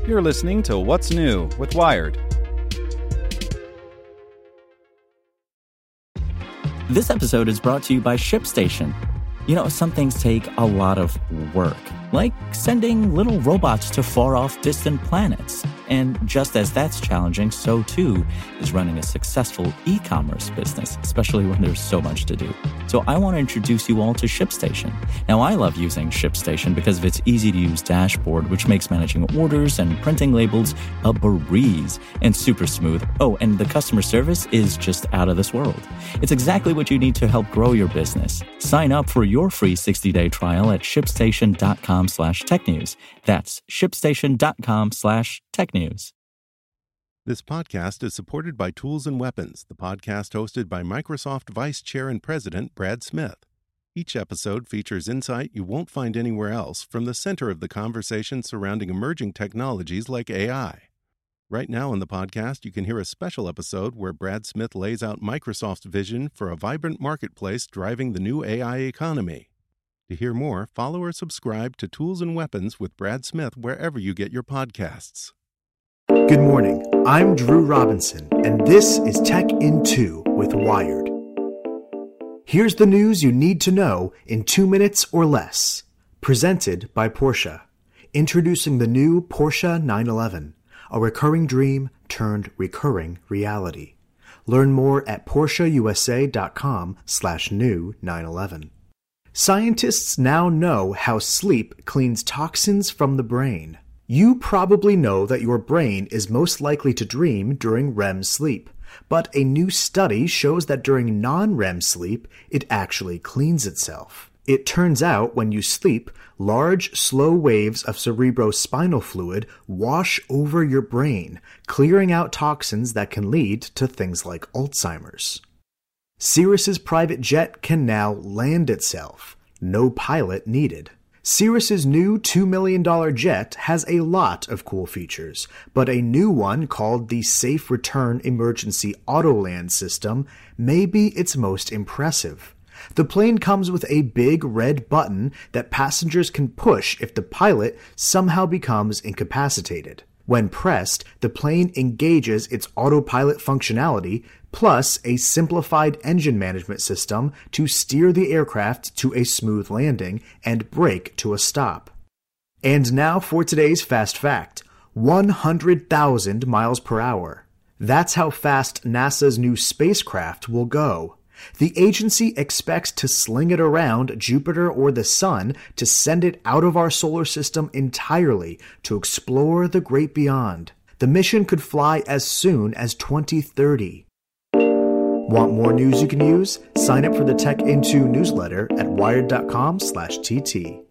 You're listening to What's New with Wired. This episode is brought to you by ShipStation. You know, some things take a lot of work, like sending little robots to far-off distant planets. And just as that's challenging, so too is running a successful e-commerce business, especially when there's so much to do. So I want to introduce you all to ShipStation. Now, I love using ShipStation because of its easy-to-use dashboard, which makes managing orders and printing labels a breeze and super smooth. Oh, and the customer service is just out of this world. It's exactly what you need to help grow your business. Sign up for your free 60-day trial at shipstation.com/technews. That's shipstation.com/technews. This podcast is supported by Tools and Weapons, the podcast hosted by Microsoft Vice Chair and President Brad Smith. Each episode features insight you won't find anywhere else from the center of the conversation surrounding emerging technologies like AI. Right now on the podcast, you can hear a special episode where Brad Smith lays out Microsoft's vision for a vibrant marketplace driving the new AI economy. To hear more, follow or subscribe to Tools and Weapons with Brad Smith wherever you get your podcasts. Good morning, I'm Drew Robinson, and this is Tech in 2 with Wired. Here's the news you need to know in 2 minutes or less. Presented by Porsche. Introducing the new Porsche 911, a recurring dream turned recurring reality. Learn more at PorscheUSA.com/new 911. Scientists now know how sleep cleans toxins from the brain. You probably know that your brain is most likely to dream during REM sleep, but a new study shows that during non-REM sleep, it actually cleans itself. It turns out when you sleep, large, slow waves of cerebrospinal fluid wash over your brain, clearing out toxins that can lead to things like Alzheimer's. Cirrus's private jet can now land itself. No pilot needed. Cirrus's new $2 million jet has a lot of cool features, but a new one called the Safe Return Emergency Autoland system may be its most impressive. The plane comes with a big red button that passengers can push if the pilot somehow becomes incapacitated. When pressed, the plane engages its autopilot functionality, plus a simplified engine management system to steer the aircraft to a smooth landing and brake to a stop. And now for today's Fast Fact: 100,000 miles per hour. That's how fast NASA's new spacecraft will go. The agency expects to sling it around Jupiter or the Sun to send it out of our solar system entirely to explore the great beyond. The mission could fly as soon as 2030. Want more news you can use? Sign up for the Tech In 2 newsletter at wired.com/TT.